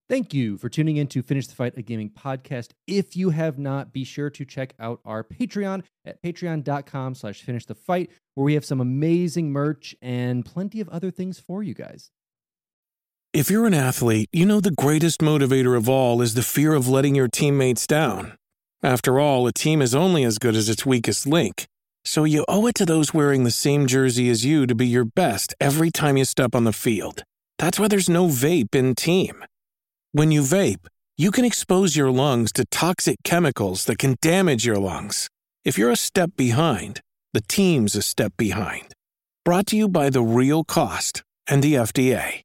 Thank you for tuning in to Finish the Fight, a gaming podcast. If you have not, be sure to check out our Patreon at patreon.com/finishthefight, where we have some amazing merch and plenty of other things for you guys. If you're an athlete, you know the greatest motivator of all is the fear of letting your teammates down. After all, a team is only as good as its weakest link. So you owe it to those wearing the same jersey as you to be your best every time you step on the field. That's why there's no vape in team. When you vape, you can expose your lungs to toxic chemicals that can damage your lungs. If you're a step behind, the team's a step behind. Brought to you by The Real Cost and the FDA.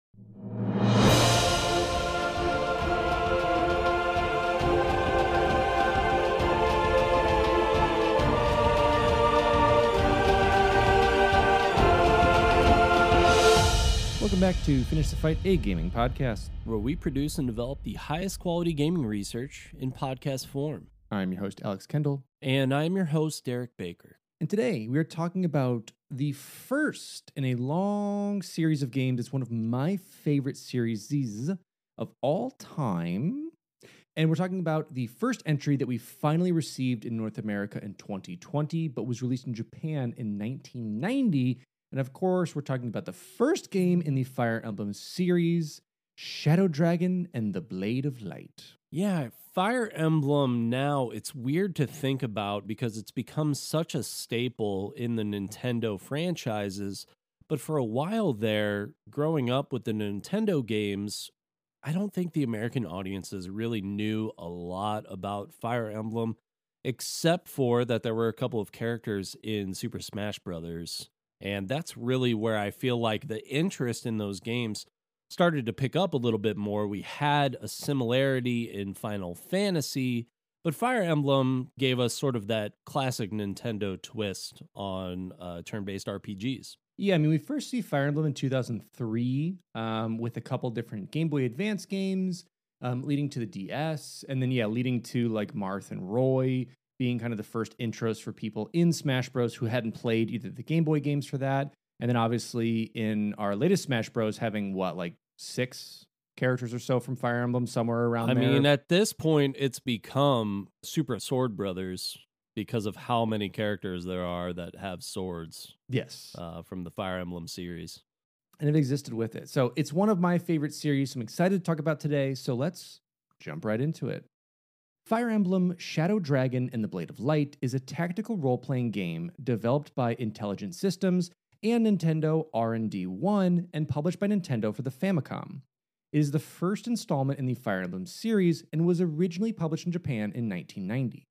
Welcome back to Finish the Fight, a gaming podcast, where we produce and develop the highest quality gaming research in podcast form. I'm your host, Alex Kendall. And I'm your host, Derek Baker. And today we are talking about the first in a long series of games. It's one of my favorite series of all time. And we're talking about the first entry that we finally received in North America in 2020, but was released in Japan in 1990. And of course, we're talking about the first game in the Fire Emblem series, Shadow Dragon and the Blade of Light. Yeah, Fire Emblem now, it's weird to think about because it's become such a staple in the Nintendo franchises. But for a while there, growing up with the Nintendo games, I don't think the American audiences really knew a lot about Fire Emblem, except for that there were a couple of characters in Super Smash Bros. And that's really where I feel like the interest in those games started to pick up a little bit more. We had a similarity in Final Fantasy, but Fire Emblem gave us sort of that classic Nintendo twist on turn-based RPGs. Yeah, I mean, we first see Fire Emblem in 2003 with a couple different Game Boy Advance games leading to the DS, and then, leading to like Marth and Roy being kind of the first intros for people in Smash Bros. Who hadn't played either the Game Boy games for that, and then obviously in our latest Smash Bros. Having, 6 characters or so from Fire Emblem, somewhere around there. I mean, at this point, it's become Super Sword Brothers because of how many characters there are that have swords. Yes. From the Fire Emblem series. And it existed with it. So it's one of my favorite series I'm excited to talk about today, so let's jump right into it. Fire Emblem Shadow Dragon and the Blade of Light is a tactical role-playing game developed by Intelligent Systems and Nintendo R&D 1 and published by Nintendo for the Famicom. It is the first installment in the Fire Emblem series and was originally published in Japan in 1990.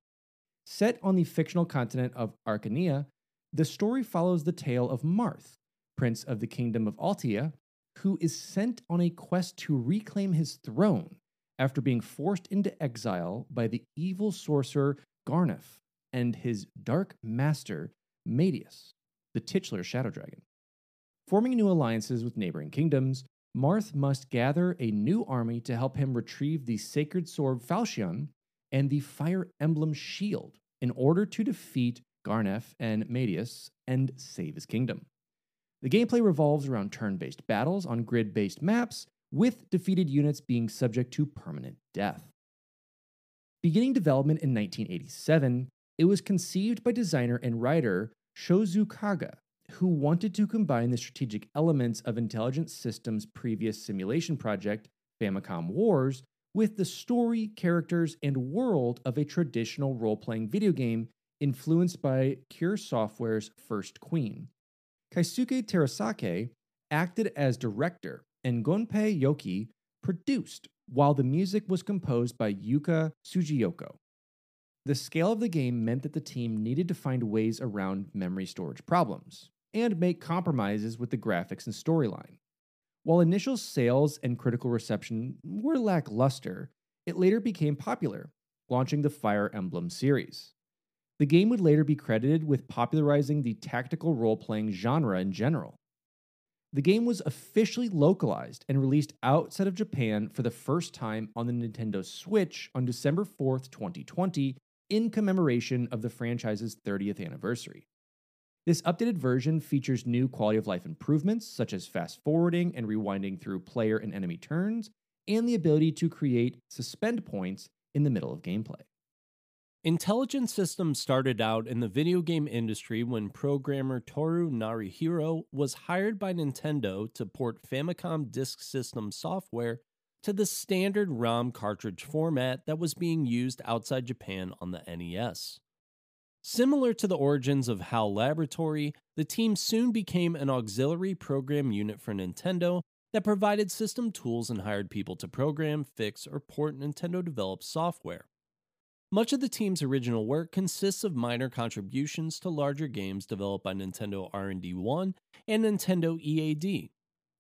Set on the fictional continent of Arcania, the story follows the tale of Marth, Prince of the Kingdom of Altia, who is sent on a quest to reclaim his throne after being forced into exile by the evil sorcerer Garnef and his dark master Medius, the titular Shadow Dragon. Forming new alliances with neighboring kingdoms, Marth must gather a new army to help him retrieve the sacred sword Falchion and the Fire Emblem Shield in order to defeat Garnef and Medius and save his kingdom. The gameplay revolves around turn-based battles on grid-based maps, with defeated units being subject to permanent death. Beginning development in 1987, it was conceived by designer and writer Shozu Kaga, who wanted to combine the strategic elements of Intelligent Systems' previous simulation project, Famicom Wars, with the story, characters, and world of a traditional role-playing video game influenced by Cure Software's First Queen. Keisuke Terasake acted as director, and Gunpei Yoki produced, while the music was composed by Yuka Sugiyoko. The scale of the game meant that the team needed to find ways around memory storage problems, and make compromises with the graphics and storyline. While initial sales and critical reception were lackluster, it later became popular, launching the Fire Emblem series. The game would later be credited with popularizing the tactical role-playing genre in general. The game was officially localized and released outside of Japan for the first time on the Nintendo Switch on December 4th, 2020, in commemoration of the franchise's 30th anniversary. This updated version features new quality of life improvements, such as fast forwarding and rewinding through player and enemy turns, and the ability to create suspend points in the middle of gameplay. Intelligent Systems started out in the video game industry when programmer Toru Narihiro was hired by Nintendo to port Famicom Disk System software to the standard ROM cartridge format that was being used outside Japan on the NES. Similar to the origins of HAL Laboratory, the team soon became an auxiliary program unit for Nintendo that provided system tools and hired people to program, fix, or port Nintendo-developed software. Much of the team's original work consists of minor contributions to larger games developed by Nintendo R&D 1 and Nintendo EAD.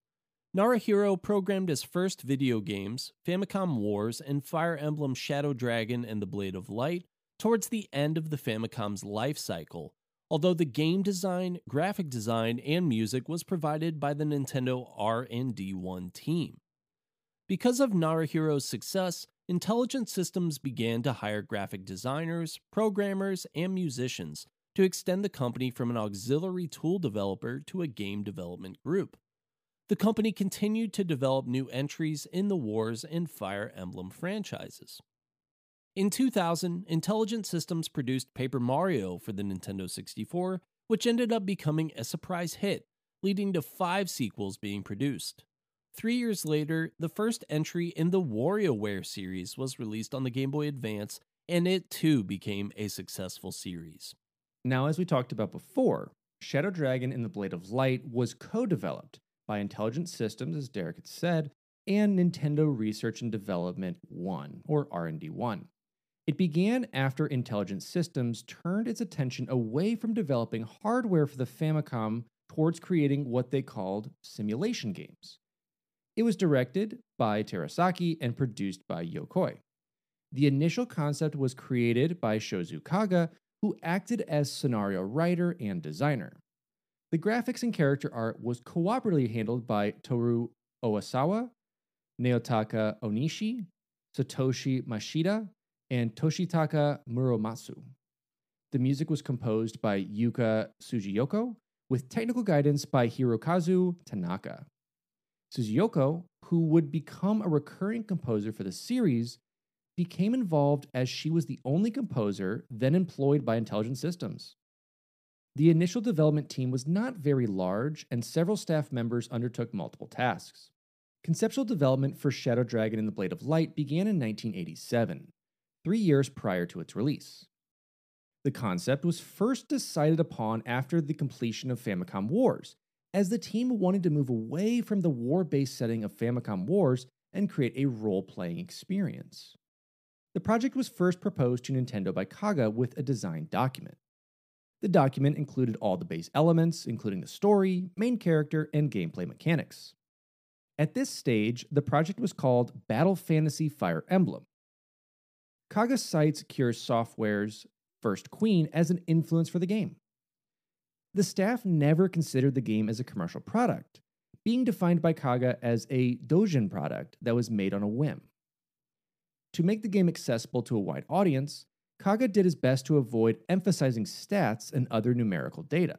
Narihiro programmed his first video games, Famicom Wars and Fire Emblem Shadow Dragon and the Blade of Light, towards the end of the Famicom's life cycle, although the game design, graphic design, and music was provided by the Nintendo R&D 1 team. Because of Narihiro's success, Intelligent Systems began to hire graphic designers, programmers, and musicians to extend the company from an auxiliary tool developer to a game development group. The company continued to develop new entries in the Wars and Fire Emblem franchises. In 2000, Intelligent Systems produced Paper Mario for the Nintendo 64, which ended up becoming a surprise hit, leading to 5 sequels being produced. 3 years later, the first entry in the WarioWare series was released on the Game Boy Advance, and it too became a successful series. Now, as we talked about before, Shadow Dragon and the Blade of Light was co-developed by Intelligent Systems, as Derek had said, and Nintendo Research and Development 1, or R&D 1. It began after Intelligent Systems turned its attention away from developing hardware for the Famicom towards creating what they called simulation games. It was directed by Terasaki and produced by Yokoi. The initial concept was created by Shozu Kaga, who acted as scenario writer and designer. The graphics and character art was cooperatively handled by Toru Owasawa, Naotaka Onishi, Satoshi Mashida, and Toshitaka Muromatsu. The music was composed by Yuka Sugiyoko, with technical guidance by Hirokazu Tanaka. Sugiyoko, who would become a recurring composer for the series, became involved as she was the only composer then employed by Intelligent Systems. The initial development team was not very large, and several staff members undertook multiple tasks. Conceptual development for Shadow Dragon and the Blade of Light began in 1987, 3 years prior to its release. The concept was first decided upon after the completion of Famicom Wars, as the team wanted to move away from the war-based setting of Famicom Wars and create a role-playing experience. The project was first proposed to Nintendo by Kaga with a design document. The document included all the base elements, including the story, main character, and gameplay mechanics. At this stage, the project was called Battle Fantasy Fire Emblem. Kaga cites Cure Software's First Queen as an influence for the game. The staff never considered the game as a commercial product, being defined by Kaga as a doujin product that was made on a whim. To make the game accessible to a wide audience, Kaga did his best to avoid emphasizing stats and other numerical data.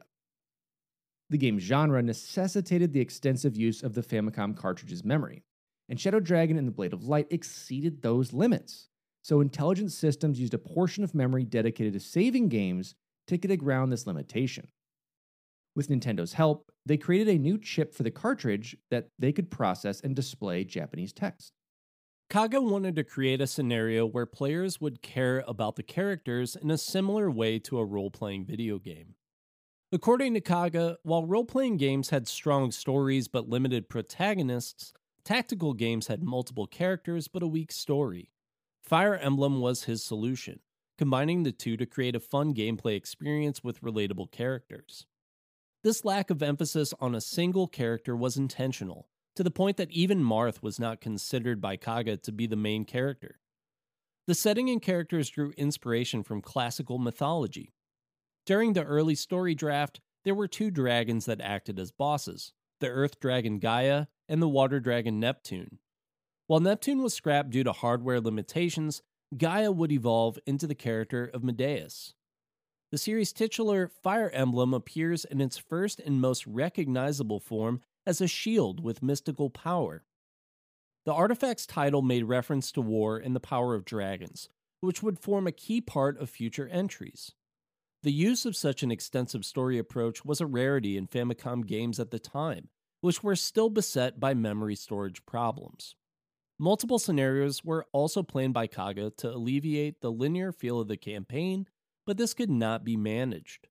The game's genre necessitated the extensive use of the Famicom cartridge's memory, and Shadow Dragon and the Blade of Light exceeded those limits, so Intelligent Systems used a portion of memory dedicated to saving games to get around this limitation. With Nintendo's help, they created a new chip for the cartridge that they could process and display Japanese text. Kaga wanted to create a scenario where players would care about the characters in a similar way to a role-playing video game. According to Kaga, while role-playing games had strong stories but limited protagonists, tactical games had multiple characters but a weak story. Fire Emblem was his solution, combining the two to create a fun gameplay experience with relatable characters. This lack of emphasis on a single character was intentional, to the point that even Marth was not considered by Kaga to be the main character. The setting and characters drew inspiration from classical mythology. During the early story draft, there were 2 dragons that acted as bosses, the Earth Dragon Gaia and the Water Dragon Neptune. While Neptune was scrapped due to hardware limitations, Gaia would evolve into the character of Medeus. The series' titular Fire Emblem appears in its first and most recognizable form as a shield with mystical power. The Artifacts title made reference to war and the power of dragons, which would form a key part of future entries. The use of such an extensive story approach was a rarity in Famicom games at the time, which were still beset by memory storage problems. Multiple scenarios were also planned by Kaga to alleviate the linear feel of the campaign, but this could not be managed.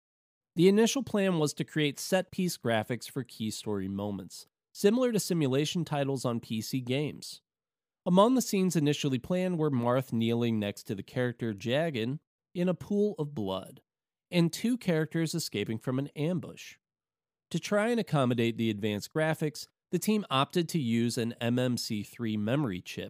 The initial plan was to create set-piece graphics for key story moments, similar to simulation titles on PC games. Among the scenes initially planned were Marth kneeling next to the character Jagan in a pool of blood, and two characters escaping from an ambush. To try and accommodate the advanced graphics, the team opted to use an MMC3 memory chip.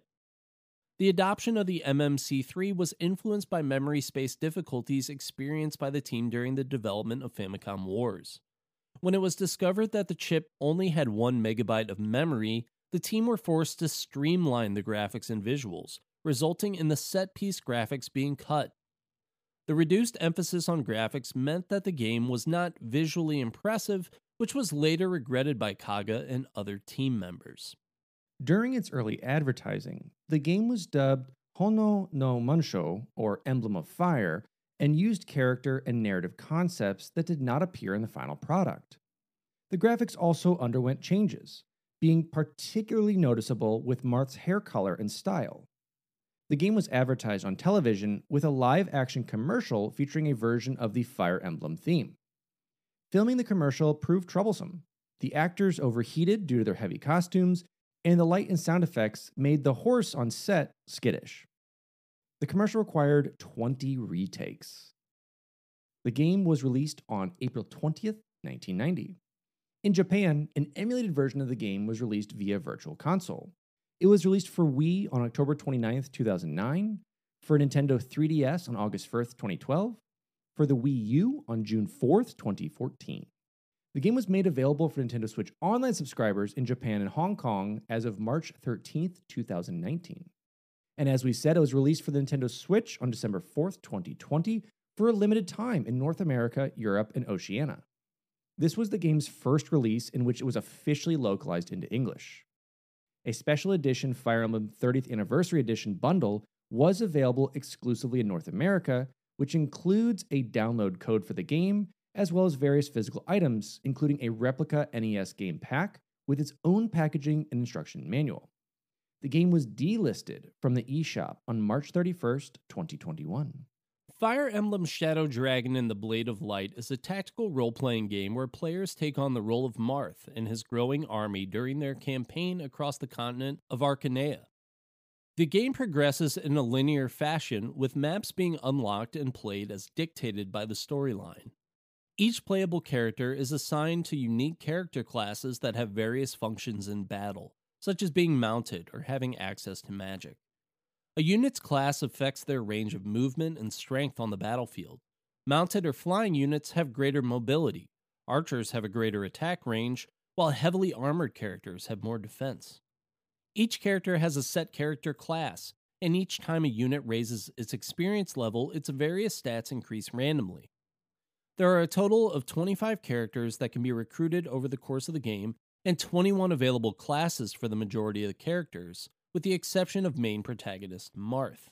The adoption of the MMC3 was influenced by memory space difficulties experienced by the team during the development of Famicom Wars. When it was discovered that the chip only had 1 megabyte of memory, the team were forced to streamline the graphics and visuals, resulting in the set-piece graphics being cut. The reduced emphasis on graphics meant that the game was not visually impressive, which was later regretted by Kaga and other team members. During its early advertising, the game was dubbed Hono no Munsho, or Emblem of Fire, and used character and narrative concepts that did not appear in the final product. The graphics also underwent changes, being particularly noticeable with Marth's hair color and style. The game was advertised on television with a live-action commercial featuring a version of the Fire Emblem theme. Filming the commercial proved troublesome. The actors overheated due to their heavy costumes, and the light and sound effects made the horse on set skittish. The commercial required 20 retakes. The game was released on April 20th, 1990. In Japan, an emulated version of the game was released via Virtual Console. It was released for Wii on October 29th, 2009, for Nintendo 3DS on August 1st, 2012, for the Wii U on June 4th, 2014. The game was made available for Nintendo Switch Online subscribers in Japan and Hong Kong as of March 13th, 2019. And as we said, it was released for the Nintendo Switch on December 4th, 2020, for a limited time in North America, Europe, and Oceania. This was the game's first release in which it was officially localized into English. A special edition Fire Emblem 30th Anniversary Edition bundle was available exclusively in North America, which includes a download code for the game, as well as various physical items, including a replica NES game pack with its own packaging and instruction manual. The game was delisted from the eShop on March 31st, 2021. Fire Emblem Shadow Dragon and the Blade of Light is a tactical role-playing game where players take on the role of Marth and his growing army during their campaign across the continent of Arcanea. The game progresses in a linear fashion, with maps being unlocked and played as dictated by the storyline. Each playable character is assigned to unique character classes that have various functions in battle, such as being mounted or having access to magic. A unit's class affects their range of movement and strength on the battlefield. Mounted or flying units have greater mobility, archers have a greater attack range, while heavily armored characters have more defense. Each character has a set character class, and each time a unit raises its experience level, its various stats increase randomly. There are a total of 25 characters that can be recruited over the course of the game, and 21 available classes for the majority of the characters, with the exception of main protagonist Marth.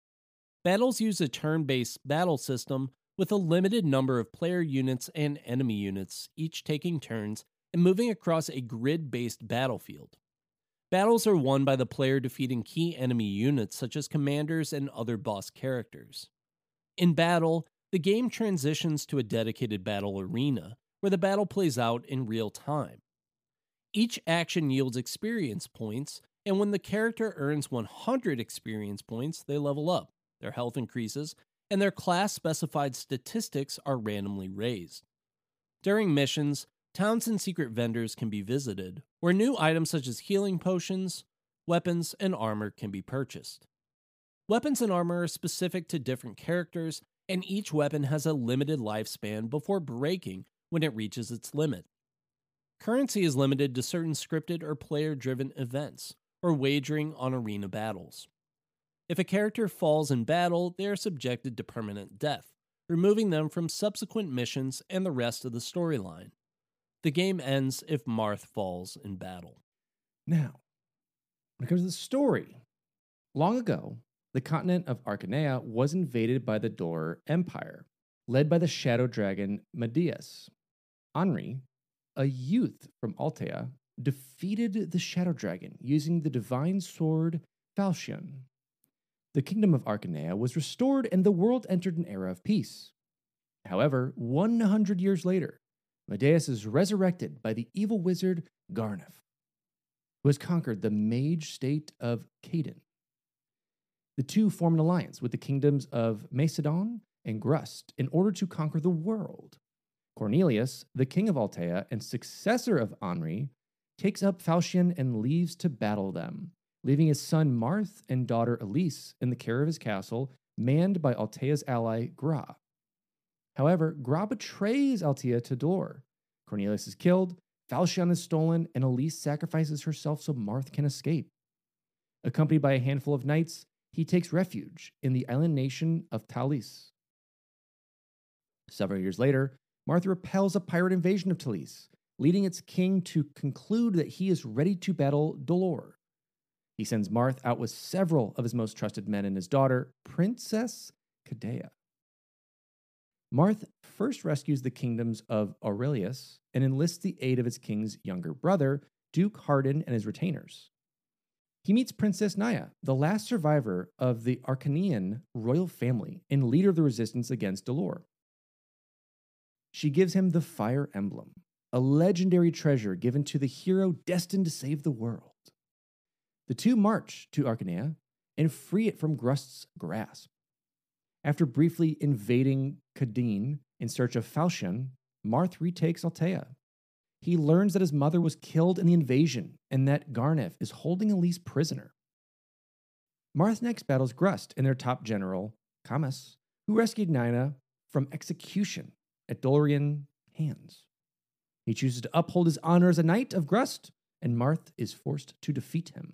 Battles use a turn-based battle system with a limited number of player units and enemy units, each taking turns and moving across a grid-based battlefield. Battles are won by the player defeating key enemy units such as commanders and other boss characters. In battle, the game transitions to a dedicated battle arena, where the battle plays out in real time. Each action yields experience points, and when the character earns 100 experience points, they level up, their health increases, and their class-specified statistics are randomly raised. During missions, towns and secret vendors can be visited, where new items such as healing potions, weapons, and armor can be purchased. Weapons and armor are specific to different characters, and each weapon has a limited lifespan before breaking when it reaches its limit. Currency is limited to certain scripted or player-driven events, or wagering on arena battles. If a character falls in battle, they are subjected to permanent death, removing them from subsequent missions and the rest of the storyline. The game ends if Marth falls in battle. Now, When it comes to the story, long ago, the continent of Arcanea was invaded by the Dor Empire, led by the shadow dragon Medeus. Anri, a youth from Altea, defeated the shadow dragon using the divine sword Falchion. The kingdom of Arcanea was restored and the world entered an era of peace. However, 100 years later, Medeus is resurrected by the evil wizard Garnef, who has conquered the mage state of Caden. The two form an alliance with the kingdoms of Macedon and Grust in order to conquer the world. Cornelius, the king of Altea and successor of Anri, takes up Falchion and leaves to battle them, leaving his son Marth and daughter Elise in the care of his castle, manned by Altea's ally Gra. However, Gra betrays Altea to Dor. Cornelius is killed, Falchion is stolen, and Elise sacrifices herself so Marth can escape. Accompanied by a handful of knights, he takes refuge in the island nation of Talis. Several years later, Marth repels a pirate invasion of Talis, leading its king to conclude that he is ready to battle Dolor. He sends Marth out with several of his most trusted men and his daughter, Princess Cadea. Marth first rescues the kingdoms of Aurelius and enlists the aid of its king's younger brother, Duke Hardin, and his retainers. He meets Princess Naya, the last survivor of the Arcanian royal family and leader of the resistance against Dolor. She gives him the Fire Emblem, a legendary treasure given to the hero destined to save the world. The two march to Arcanea and free it from Grust's grasp. After briefly invading Cadine in search of Falchion, Marth retakes Altea. He learns that his mother was killed in the invasion and that Garnef is holding Elise prisoner. Marth next battles Grust and their top general, Camus, who rescued Nina from execution at Dorian hands. He chooses to uphold his honor as a knight of Grust, and Marth is forced to defeat him.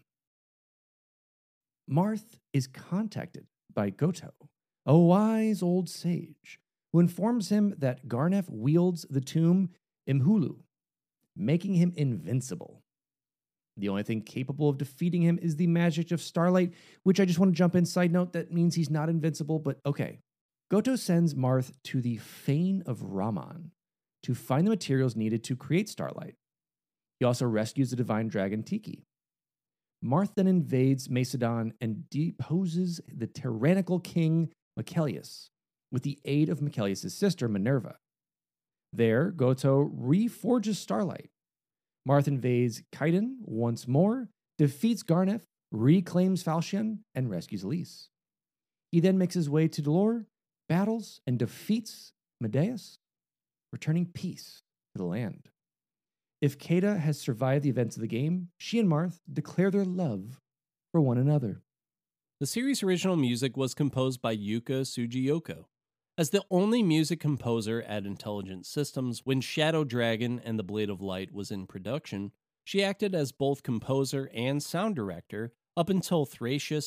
Marth is contacted by Goto, a wise old sage, who informs him that Garnef wields the tomb Imhulu, making him invincible. The only thing capable of defeating him is the magic of Starlight, which I just want to jump in. Side note, that means he's not invincible, but okay. Goto sends Marth to the Fane of Raman to find the materials needed to create Starlight. He also rescues the divine dragon Tiki. Marth then invades Macedon and deposes the tyrannical king Michaelius with the aid of Michaelius' sister Minerva. There, Goto reforges Starlight. Marth invades Caden once more, defeats Garnef, reclaims Falchion, and rescues Elise. He then makes his way to Dolor, battles, and defeats Medeus, returning peace to the land. If Kada has survived the events of the game, she and Marth declare their love for one another. The series' original music was composed by Yuka Sugiyoko. As the only music composer at Intelligent Systems when Shadow Dragon and the Blade of Light was in production, she acted as both composer and sound director up until Thracia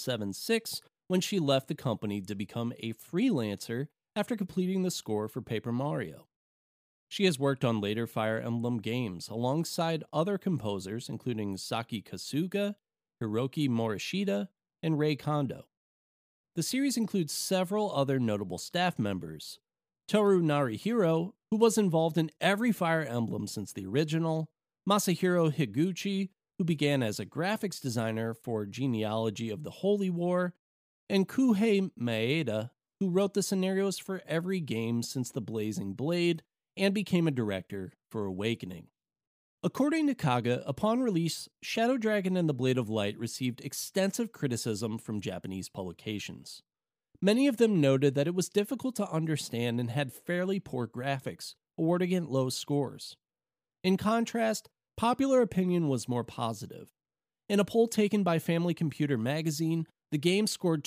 776 when she left the company to become a freelancer after completing the score for Paper Mario. She has worked on later Fire Emblem games alongside other composers including Saki Kasuga, Hiroki Morishita, and Rei Kondo. The series includes several other notable staff members. Toru Narihiro, who was involved in every Fire Emblem since the original, Masahiro Higuchi, who began as a graphics designer for Genealogy of the Holy War, and Kuhei Maeda, who wrote the scenarios for every game since The Blazing Blade and became a director for Awakening. According to Kaga, upon release, Shadow Dragon and the Blade of Light received extensive criticism from Japanese publications. Many of them noted that it was difficult to understand and had fairly poor graphics, awarding it low scores. In contrast, popular opinion was more positive. In a poll taken by Family Computer magazine, the game scored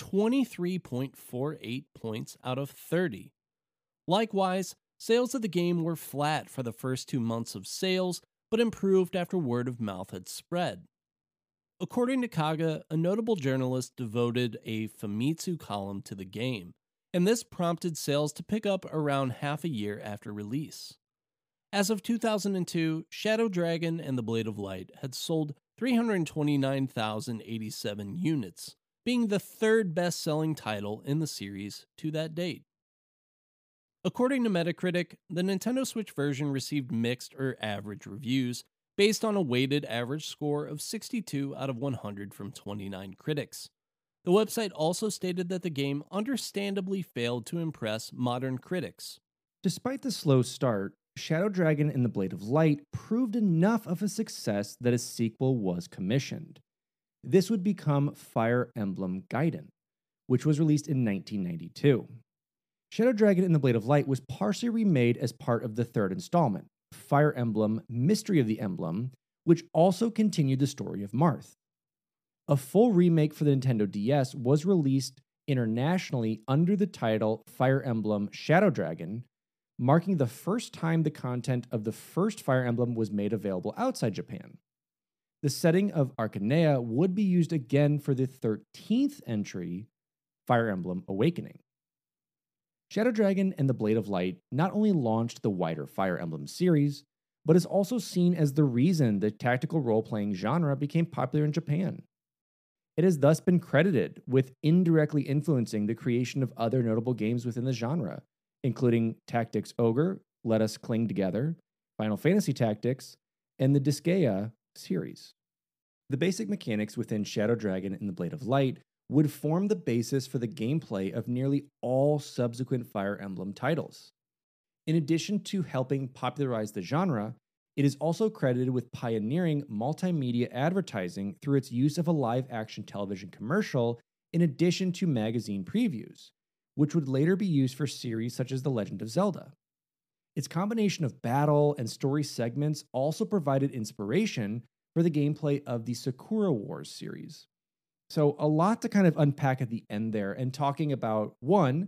23.48 points out of 30. Likewise, sales of the game were flat for the first 2 months of sales, but improved after word of mouth had spread. According to Kaga, a notable journalist devoted a Famitsu column to the game, and this prompted sales to pick up around half a year after release. As of 2002, Shadow Dragon and the Blade of Light had sold 329,087 units, being the third best-selling title in the series to that date. According to Metacritic, the Nintendo Switch version received mixed or average reviews based on a weighted average score of 62 out of 100 from 29 critics. The website also stated that the game understandably failed to impress modern critics. Despite the slow start, Shadow Dragon and the Blade of Light proved enough of a success that a sequel was commissioned. This would become Fire Emblem Gaiden, which was released in 1992. Shadow Dragon and the Blade of Light was partially remade as part of the third installment, Fire Emblem Mystery of the Emblem, which also continued the story of Marth. A full remake for the Nintendo DS was released internationally under the title Fire Emblem Shadow Dragon, marking the first time the content of the first Fire Emblem was made available outside Japan. The setting of Arcanea would be used again for the 13th entry, Fire Emblem Awakening. Shadow Dragon and the Blade of Light not only launched the wider Fire Emblem series, but is also seen as the reason the tactical role-playing genre became popular in Japan. It has thus been credited with indirectly influencing the creation of other notable games within the genre, including Tactics Ogre, Let Us Cling Together, Final Fantasy Tactics, and the Disgaea series. The basic mechanics within Shadow Dragon and the Blade of Light would form the basis for the gameplay of nearly all subsequent Fire Emblem titles. In addition to helping popularize the genre, it is also credited with pioneering multimedia advertising through its use of a live-action television commercial in addition to magazine previews, which would later be used for series such as The Legend of Zelda. Its combination of battle and story segments also provided inspiration for the gameplay of the Sakura Wars series. So a lot to kind of unpack at the end there, and talking about, one,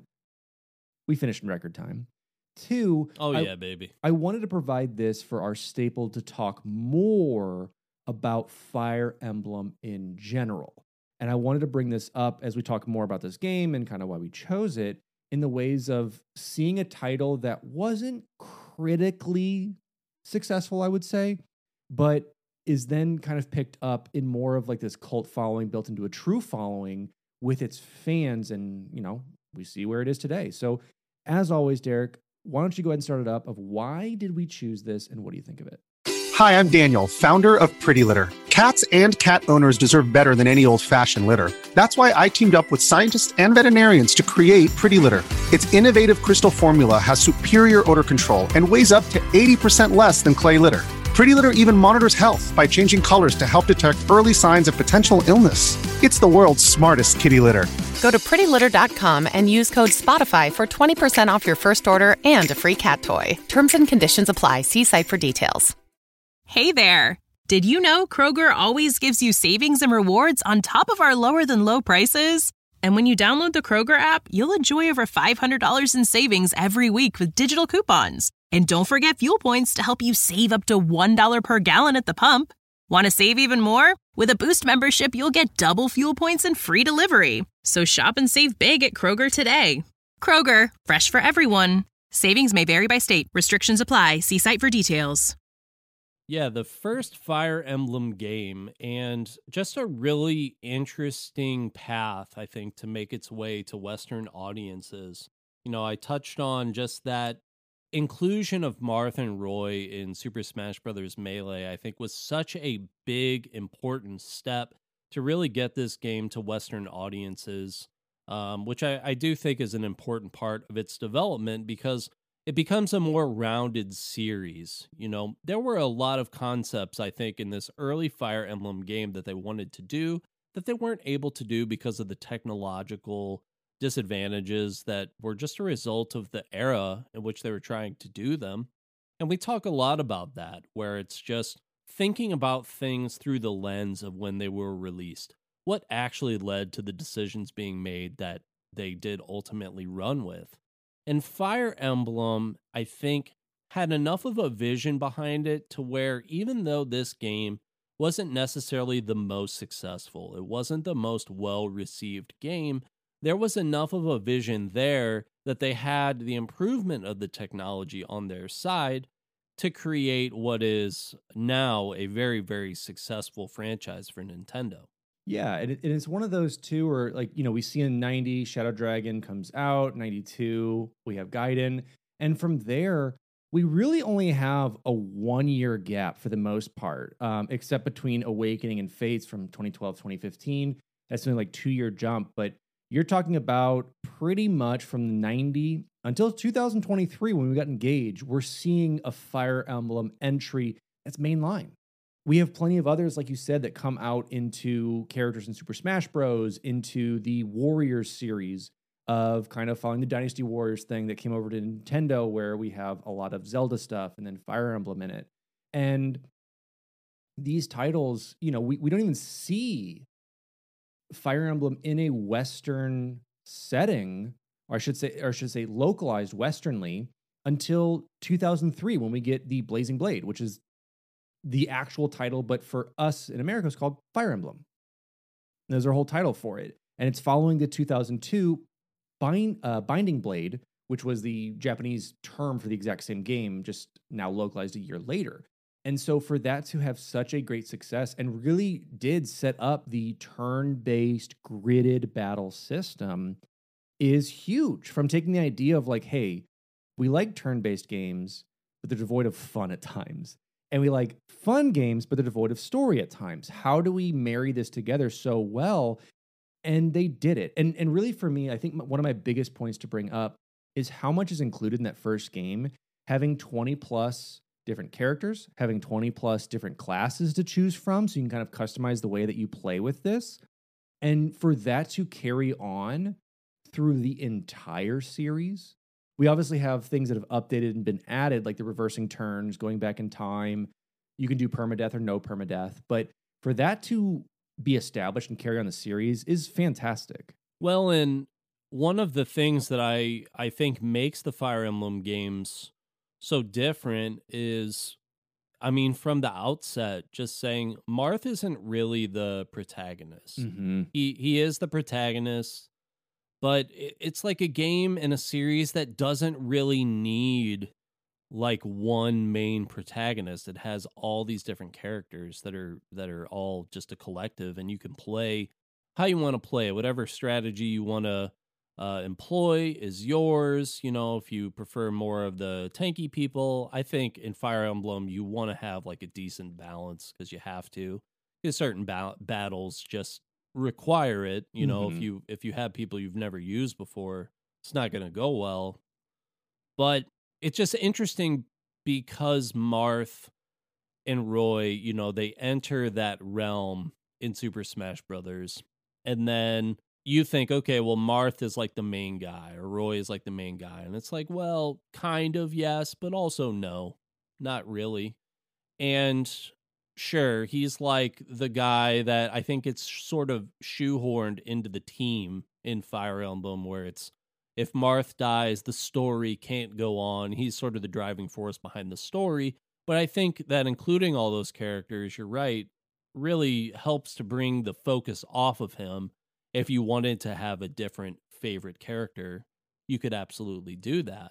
we finished in record time. Two, baby. I wanted to provide this for our staple to talk more about Fire Emblem in general. And I wanted to bring this up as we talk more about this game and kind of why we chose it, in the ways of seeing a title that wasn't critically successful, I would say, but is then kind of picked up in more of like this cult following built into a true following with its fans. And, we see where it is today. So as always, Derek, why don't you go ahead and start it up of why did we choose this and what do you think of it? Hi, I'm Daniel, founder of Pretty Litter. Cats and cat owners deserve better than any old-fashioned litter. That's why I teamed up with scientists and veterinarians to create Pretty Litter. Its innovative crystal formula has superior odor control and weighs up to 80% less than clay litter. Pretty Litter even monitors health by changing colors to help detect early signs of potential illness. It's the world's smartest kitty litter. Go to prettylitter.com and use code SPOTIFY for 20% off your first order and a free cat toy. Terms and conditions apply. See site for details. Hey there! Did you know Kroger always gives you savings and rewards on top of our lower-than-low prices? And when you download the Kroger app, you'll enjoy over $500 in savings every week with digital coupons. And don't forget fuel points to help you save up to $1 per gallon at the pump. Want to save even more? With a Boost membership, you'll get double fuel points and free delivery. So shop and save big at Kroger today. Kroger, fresh for everyone. Savings may vary by state. Restrictions apply. See site for details. Yeah, the first Fire Emblem game, and just a really interesting path, I think, to make its way to Western audiences. I touched on just that inclusion of Marth and Roy in Super Smash Bros. Melee, I think, was such a big, important step to really get this game to Western audiences, which I do think is an important part of its development because it becomes a more rounded series. There were a lot of concepts, I think, in this early Fire Emblem game that they wanted to do that they weren't able to do because of the technological disadvantages that were just a result of the era in which they were trying to do them. And we talk a lot about that, where it's just thinking about things through the lens of when they were released. What actually led to the decisions being made that they did ultimately run with. And Fire Emblem, I think, had enough of a vision behind it to where even though this game wasn't necessarily the most successful, it wasn't the most well-received game, there was enough of a vision there that they had the improvement of the technology on their side, to create what is now a very, very successful franchise for Nintendo. Yeah, and it's one of those two where, like, we see in 90, Shadow Dragon comes out, 92, we have Gaiden, and from there, we really only have a 1-year gap for the most part, except between Awakening and Fates from 2012, 2015. That's only like 2-year jump, but you're talking about pretty much from 90 until 2023 when we got Engage, we're seeing a Fire Emblem entry that's mainline. We have plenty of others, like you said, that come out into characters in Super Smash Bros., into the Warriors series of kind of following the Dynasty Warriors thing that came over to Nintendo, where we have a lot of Zelda stuff and then Fire Emblem in it. And these titles, we don't even see Fire Emblem in a Western setting, or I should say localized Westernly, until 2003 when we get the Blazing Blade, which is the actual title, but for us in America, it's called Fire Emblem. There's our whole title for it. And it's following the 2002 Binding Blade, which was the Japanese term for the exact same game, just now localized a year later. And so for that to have such a great success and really did set up the turn-based gridded battle system is huge. From taking the idea of like, hey, we like turn-based games, but they're devoid of fun at times. And we like fun games, but they're devoid of story at times. How do we marry this together so well? And they did it. And really for me, I think one of my biggest points to bring up is how much is included in that first game. Having 20 plus different characters, having 20 plus different classes to choose from, so you can kind of customize the way that you play with this. And for that to carry on through the entire series, we obviously have things that have updated and been added, like the reversing turns, going back in time. You can do permadeath or no permadeath. But for that to be established and carry on the series is fantastic. Well, and one of the things that I think makes the Fire Emblem games so different is, I mean, from the outset, just saying Marth isn't really the protagonist. Mm-hmm. He is the protagonist, but it's like a game in a series that doesn't really need like one main protagonist. It has all these different characters that are all just a collective, and you can play how you want to play. Whatever strategy you want to employ is yours. If you prefer more of the tanky people, I think in Fire Emblem you want to have like a decent balance, because you have to. Because certain battles just require it. Mm-hmm. If you have people you've never used before, it's not going to go well. But it's just interesting because Marth and Roy, they enter that realm in Super Smash Brothers, and then you think, okay, well, Marth is like the main guy, or Roy is like the main guy, and it's like, well, kind of yes, but also no, not really. And sure, he's like the guy that I think it's sort of shoehorned into the team in Fire Emblem, where it's, if Marth dies, the story can't go on. He's sort of the driving force behind the story. But I think that including all those characters, you're right, really helps to bring the focus off of him. If you wanted to have a different favorite character, you could absolutely do that.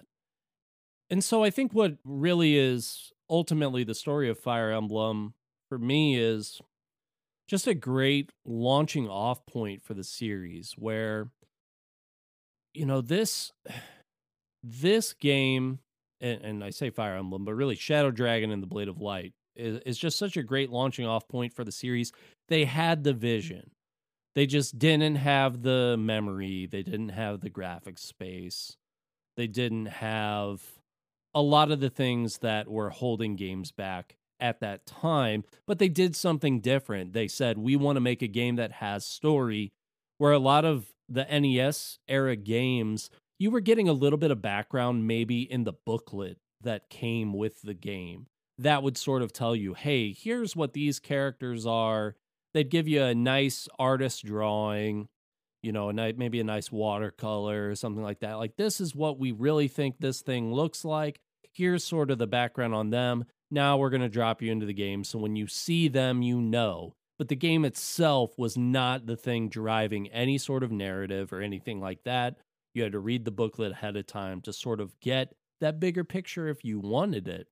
And so I think what really is ultimately the story of Fire Emblem for me is just a great launching off point for the series, where this game, and I say Fire Emblem, but really Shadow Dragon and the Blade of Light is just such a great launching off point for the series. They had the vision. They just didn't have the memory. They didn't have the graphics space. They didn't have a lot of the things that were holding games back at that time, but they did something different. They said, we want to make a game that has story, where a lot of the NES era games, you were getting a little bit of background maybe in the booklet that came with the game. That would sort of tell you, hey, here's what these characters are. They'd give you a nice artist drawing, maybe a nice watercolor or something like that. Like, this is what we really think this thing looks like. Here's sort of the background on them. Now we're going to drop you into the game, so when you see them, But the game itself was not the thing driving any sort of narrative or anything like that. You had to read the booklet ahead of time to sort of get that bigger picture if you wanted it.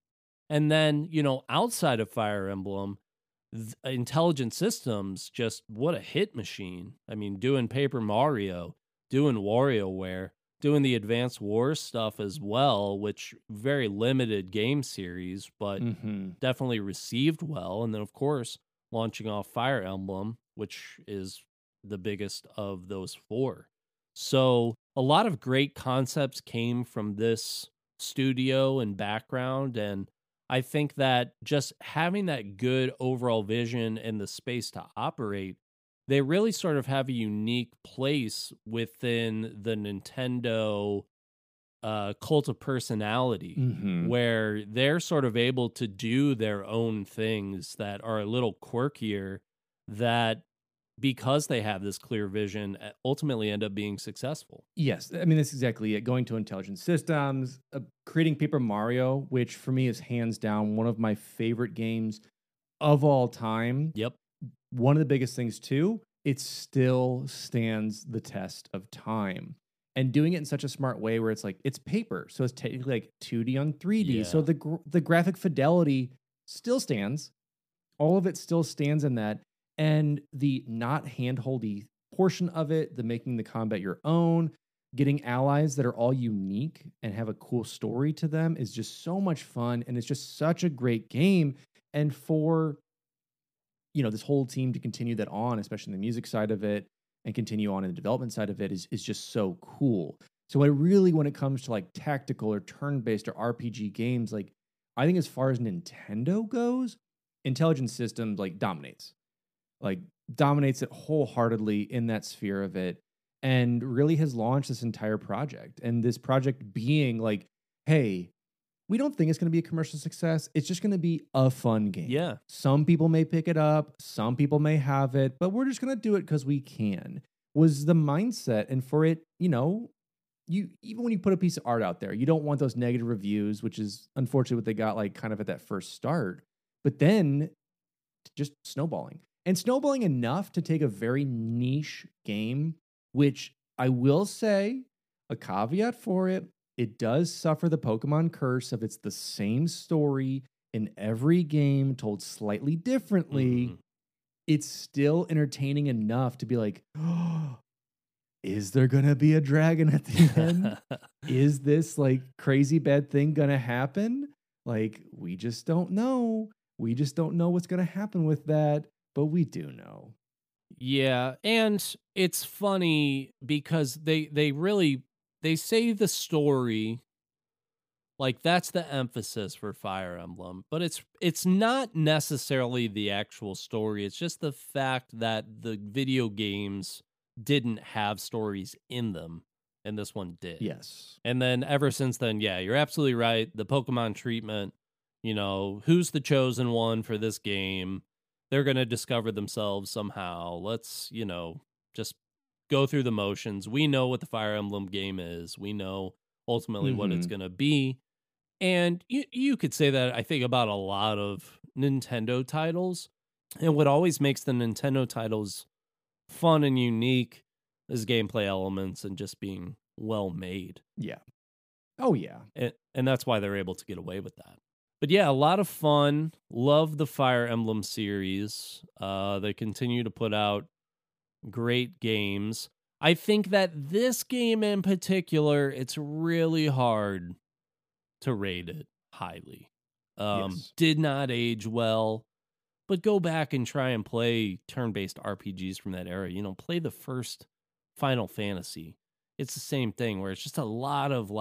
And then, outside of Fire Emblem, Intelligent Systems, just what a hit machine. I mean, doing Paper Mario, doing WarioWare, doing the Advance Wars stuff as well, which very limited game series, but definitely received well. And then, of course, launching off Fire Emblem, which is the biggest of those 4. So a lot of great concepts came from this studio and background, and I think that just having that good overall vision and the space to operate, they really sort of have a unique place within the Nintendo cult of personality, where they're sort of able to do their own things that are a little quirkier, that because they have this clear vision, ultimately end up being successful. Yes, I mean, that's exactly it. Going to Intelligent Systems, creating Paper Mario, which for me is hands down one of my favorite games of all time. Yep. One of the biggest things too, it still stands the test of time. And doing it in such a smart way where it's like, it's paper, so it's technically like 2D on 3D. Yeah. So the graphic fidelity still stands. All of it still stands in that. And the not handholdy portion of it, the making the combat your own, getting allies that are all unique and have a cool story to them is just so much fun. And it's just such a great game. And for, this whole team to continue that on, especially the music side of it, and continue on in the development side of it is just so cool. So when it comes to like tactical or turn-based or RPG games, like I think as far as Nintendo goes, Intelligent Systems dominates it wholeheartedly in that sphere of it, and really has launched this entire project. And this project being like, hey, we don't think it's going to be a commercial success. It's just going to be a fun game. Yeah. Some people may pick it up. Some people may have it, but we're just going to do it because we can, was the mindset. And for it, even when you put a piece of art out there, you don't want those negative reviews, which is unfortunately what they got like kind of at that first start, but then just snowballing enough to take a very niche game, which I will say a caveat for it. It does suffer the Pokemon curse of it's the same story in every game told slightly differently. It's still entertaining enough to be like, oh, is there going to be a dragon at the end? Is this like crazy bad thing going to happen? Like, we just don't know. We just don't know what's going to happen with that, but we do know. Yeah, and it's funny because they say the story, like that's the emphasis for Fire Emblem, but it's not necessarily the actual story. It's just the fact that the video games didn't have stories in them, and this one did. Yes. And then ever since then, yeah, you're absolutely right. The Pokemon treatment, who's the chosen one for this game? They're going to discover themselves somehow. Let's, just go through the motions. We know what the Fire Emblem game is. We know ultimately what it's going to be. And you could say that, I think, about a lot of Nintendo titles. And what always makes the Nintendo titles fun and unique is gameplay elements and just being well made. Yeah. Oh, yeah. And that's why they're able to get away with that. But yeah, a lot of fun. Love the Fire Emblem series. They continue to put out great games. I think that this game in particular, it's really hard to rate it highly. Yes. Did not age well, but go back and try and play turn-based RPGs from that era. Play the first Final Fantasy. It's the same thing where it's just a lot of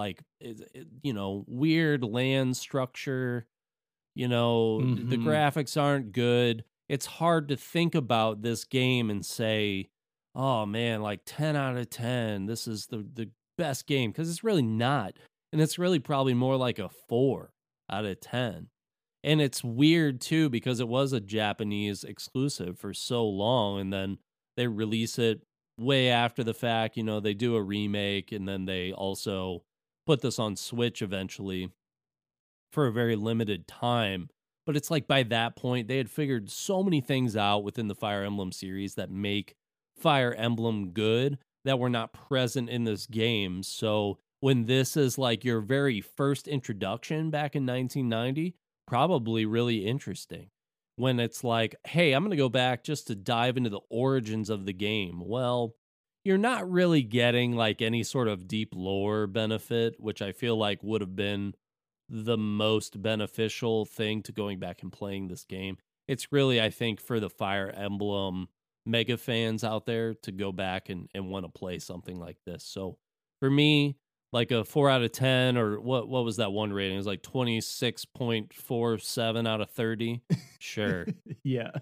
weird land structure. The graphics aren't good. It's hard to think about this game and say, oh man, like 10 out of 10, this is the best game, because it's really not. And it's really probably more like a 4 out of 10. And it's weird too, because it was a Japanese exclusive for so long, and then they release it way after the fact. They do a remake, and then they also put this on Switch eventually for a very limited time. But it's like by that point, they had figured so many things out within the Fire Emblem series that make Fire Emblem good that were not present in this game. So when this is like your very first introduction back in 1990, probably really interesting. When it's like, hey, I'm going to go back just to dive into the origins of the game. Well, you're not really getting like any sort of deep lore benefit, which I feel like would have been the most beneficial thing to going back and playing this game. It's really, I think, for the Fire Emblem mega fans out there to go back and want to play something like this. So for me, like a 4 out of 10, or what was that one rating? It was like 26.47 out of 30. Sure. Yeah.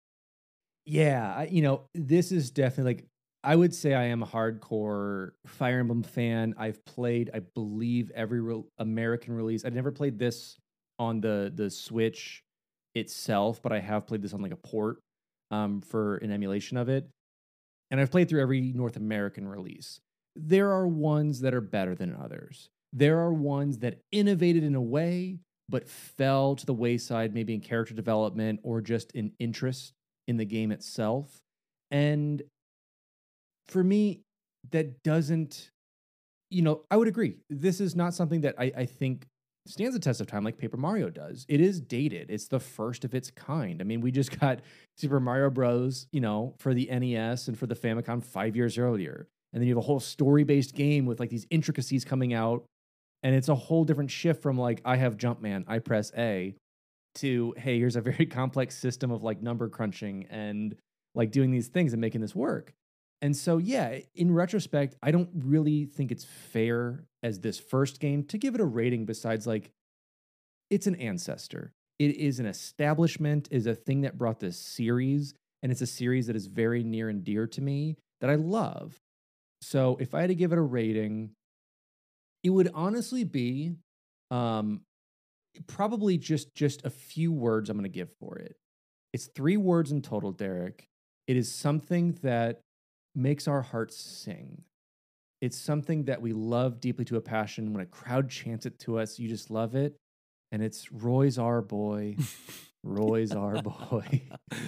Yeah. This is definitely like, I would say I am a hardcore Fire Emblem fan. I've played, I believe, every American release. I never played this on the Switch itself, but I have played this on like a port for an emulation of it. And I've played through every North American release. There are ones that are better than others. There are ones that innovated in a way, but fell to the wayside, maybe in character development or just in interest in the game itself. And for me, that doesn't, I would agree. This is not something that I think stands the test of time like Paper Mario does. It is dated. It's the first of its kind. I mean, we just got Super Mario Bros., for the NES and for the Famicom 5 years earlier. And then you have a whole story-based game with like these intricacies coming out. And it's a whole different shift from like, I have Jumpman, I press A, to, hey, here's a very complex system of like number crunching and like doing these things and making this work. And so, yeah, in retrospect, I don't really think it's fair as this first game to give it a rating besides like, it's an ancestor. It is an establishment, is a thing that brought this series. And it's a series that is very near and dear to me that I love. So if I had to give it a rating, it would honestly be probably just a few words I'm going to give for it. It's 3 words in total, Derek. It is something that makes our hearts sing. It's something that we love deeply to a passion. When a crowd chants it to us, you just love it. And it's Roy's our boy. Roy's our boy.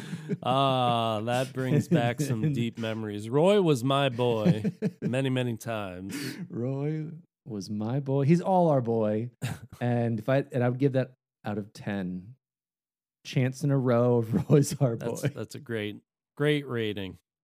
That brings back some deep memories. Roy was my boy many, many times. Roy was my boy. He's all our boy. And I would give that out of 10. Chants in a row of Roy's our boy. That's a great rating.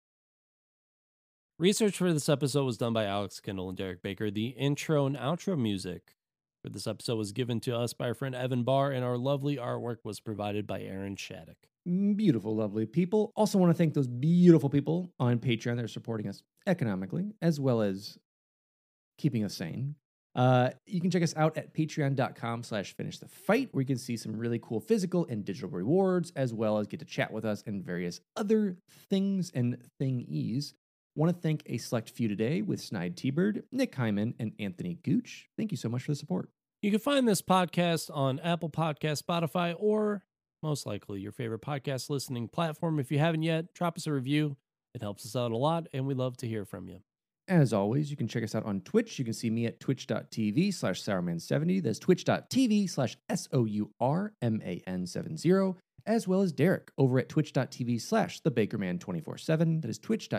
Research for this episode was done by Alex Kendall and Derek Baker. The intro and outro music for this episode was given to us by our friend Evan Barr, and our lovely artwork was provided by Aaron Shattuck. Beautiful, lovely people. Also want to thank those beautiful people on Patreon that are supporting us economically, as well as keeping us sane. You can check us out at patreon.com/finishthefight, where you can see some really cool physical and digital rewards, as well as get to chat with us and various other things and thingies. Want to thank a select few today with Snide T-Bird, Nick Hyman, and Anthony Gooch. Thank you so much for the support. You can find this podcast on Apple Podcasts, Spotify, or most likely your favorite podcast listening platform. If you haven't yet, drop us a review. It helps us out a lot, and we love to hear from you. As always, you can check us out on Twitch. You can see me at twitch.tv/sourman70. That's twitch.tv/SOURMAN70. As well as Derek over at twitch.tv/thebakerman247. That is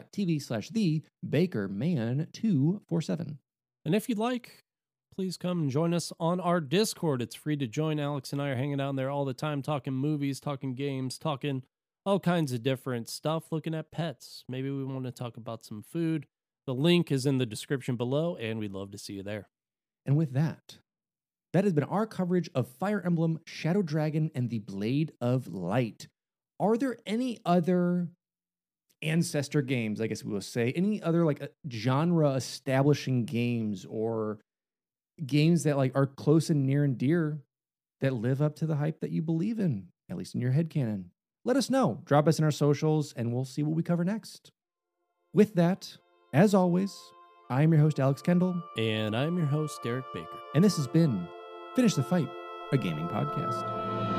twitch.tv/thebakerman247. And if you'd like, please come and join us on our Discord. It's free to join. Alex and I are hanging out there all the time, talking movies, talking games, talking all kinds of different stuff, looking at pets. Maybe we want to talk about some food. The link is in the description below, and we'd love to see you there. And with that has been our coverage of Fire Emblem, Shadow Dragon, and the Blade of Light. Are there any other ancestor games, I guess we will say, any other like genre establishing games or games that like are close and near and dear that live up to the hype that you believe in, at least in your headcanon? Let us know. Drop us in our socials and we'll see what we cover next. With that, as always, I am your host, Alex Kendall. And I'm your host, Derek Baker. And this has been Finish the Fight, a gaming podcast.